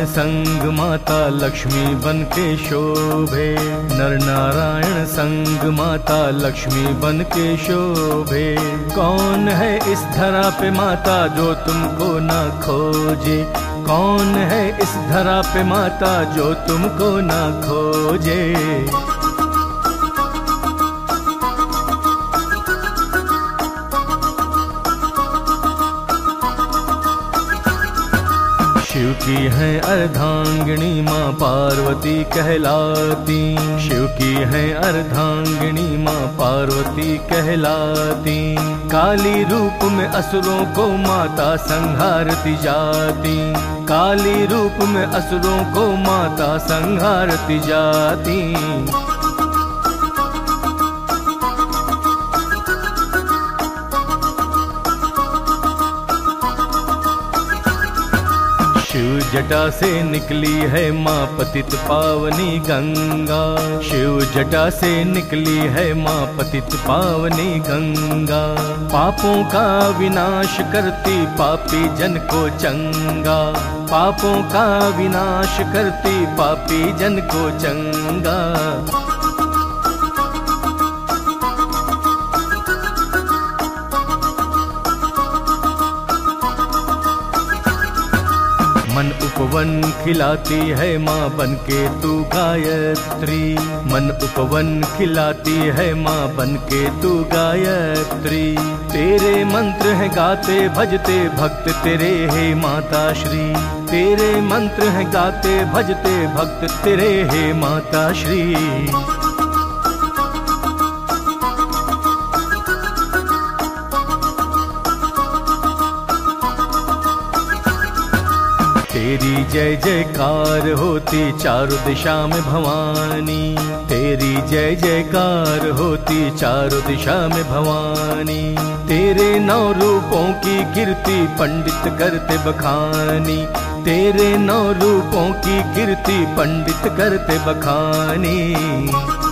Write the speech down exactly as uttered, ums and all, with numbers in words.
संग माता लक्ष्मी बन के शोभे, नर नारायण संग माता लक्ष्मी बन के शोभे। कौन है इस धरा पे माता जो तुमको ना खोजे, कौन है इस धरा पे माता जो तुमको ना खोजे। शिव की है अर्धांगिनी माँ पार्वती कहलाती, शिव की है अर्धांगिनी माँ पार्वती कहलाती। काली रूप में असुरों को माता संहारती जाती, काली रूप में असुरों को माता संहारती जाती। शिव जटा से निकली है माँ पतित पावनी गंगा, शिव जटा से निकली है माँ पतित पावनी गंगा। पापों का विनाश करती पापी जन को चंगा, पापों का विनाश करती पापी जन को चंगा। मन उपवन खिलाती है माँ बन के तू गायत्री, मन उपवन खिलाती है माँ बन के तू गायत्री। तेरे मंत्र हैं गाते भजते भक्त तेरे हे माता श्री, तेरे मंत्र हैं गाते भजते भक्त तेरे हे माता श्री। तेरी जय जयकार होती चारों दिशा में भवानी, तेरी जय जयकार होती चारों दिशा में भवानी। तेरे नौ रूपों की कीर्ति पंडित करते बखानी, तेरे नौ रूपों की कीर्ति पंडित करते बखानी।